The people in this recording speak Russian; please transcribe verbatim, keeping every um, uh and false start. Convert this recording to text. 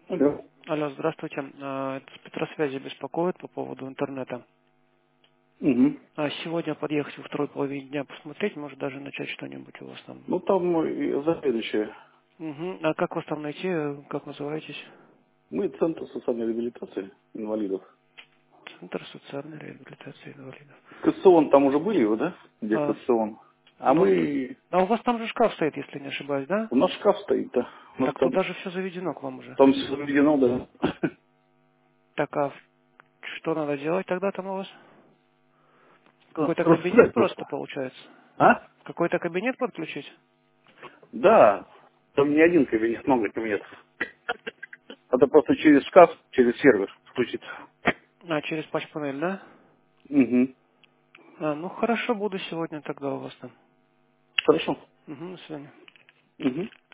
Алло. Алло, здравствуйте. А, Это с Петросвязи беспокоит по поводу интернета. Угу. А сегодня подъехать во второй половине дня посмотреть, может даже начать что-нибудь у вас там. Ну там и заведующие. Угу. А как вас там найти? Как называетесь? Мы центр социальной реабилитации инвалидов. Центр социальной реабилитации инвалидов. Кассион там уже были вы, да? Где А, Кассион? А ну, мы... а у вас там же шкаф стоит, если не ошибаюсь, да? У нас шкаф стоит, да. У нас Так там... туда же все заведено к вам уже. Там все заведено, да. Так, а что надо делать тогда там у вас? Ну, Какой-то кабинет рассказать просто просто. получается? А? Какой-то кабинет подключить? Да. Там не один кабинет, много кабинетов. Это просто через шкаф, через сервер включиться. А, через патч-панель, да? Угу. А, ну хорошо, буду сегодня тогда у вас там. Хорошо. Угу, до свидания. Угу.